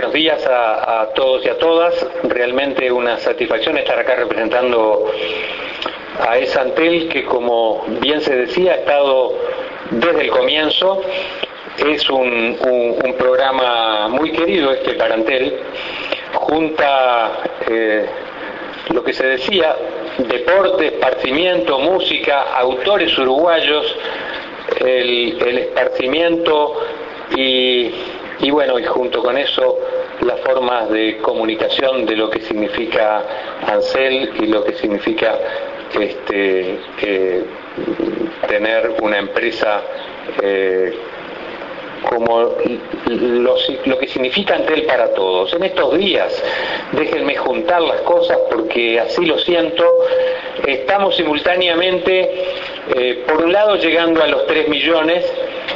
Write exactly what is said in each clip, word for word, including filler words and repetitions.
buenos días a, a todos y a todas. Realmente una satisfacción estar acá representando a esa Antel que, como bien se decía, ha estado desde el comienzo. Es un, un, un programa muy querido este para Antel. Junta eh, lo que se decía, deporte, esparcimiento, música, autores uruguayos, el, el esparcimiento y, y bueno, y junto con eso las formas de comunicación de lo que significa Ansel y lo que significa este eh, tener una empresa eh, como lo, lo que significa Antel para todos. En estos días, déjenme juntar las cosas porque así lo siento, estamos simultáneamente, eh, por un lado llegando a los tres millones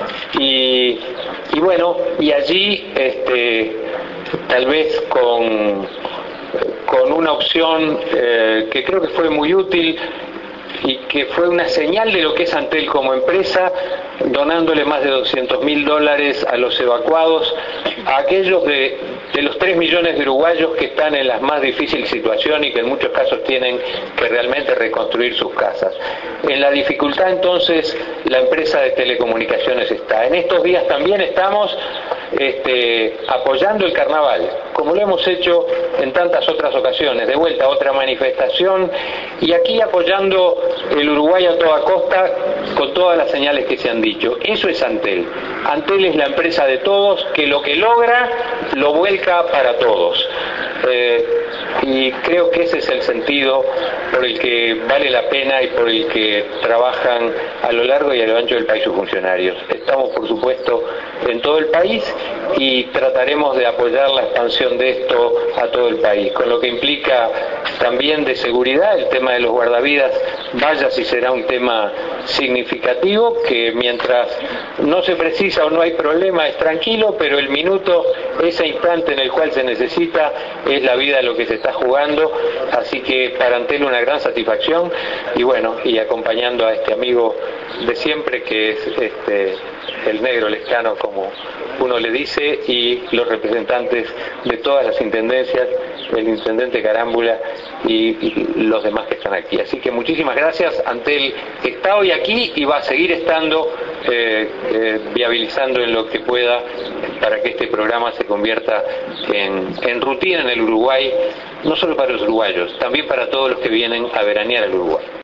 y, y bueno, y allí este, tal vez con, con una opción eh, que creo que fue muy útil y que fue una señal de lo que es Antel como empresa, donándole más de doscientos mil dólares a los evacuados, a aquellos de, de los tres millones de uruguayos que están en la más difícil situación y que en muchos casos tienen que realmente reconstruir sus casas. En la dificultad entonces la empresa de telecomunicaciones está. En estos días también estamos este, apoyando el carnaval, como lo hemos hecho en tantas otras ocasiones, de vuelta a otra manifestación, y aquí apoyando el Uruguay a toda costa con todas las señales que se han dicho. Eso es Antel. Antel es la empresa de todos que lo que logra lo vuelca para todos. Eh, y creo que ese es el sentido por el que vale la pena y por el que trabajan a lo largo y a lo ancho del país sus funcionarios. Estamos, por supuesto, en todo el país y trataremos de apoyar la expansión de esto a todo el país, con lo que implica también de seguridad. El tema de los guardavidas, vaya si será un tema significativo, que mientras no se precisa o no hay problema es tranquilo, pero el minuto, ese instante en el cual se necesita, es la vida lo que se está jugando. Así que para Antel una gran satisfacción y bueno, y acompañando a este amigo de siempre que es este el negro Lescano, como uno le dice, y los representantes de todas las intendencias, el intendente Carámbula y, y los demás que están aquí. Así que muchísimas gracias. Antel está hoy aquí y va a seguir estando eh, eh, viabilizando en lo que pueda para que este programa se convierta en, en rutina en el Uruguay, no solo para los uruguayos, también para todos los que vienen a veranear al Uruguay.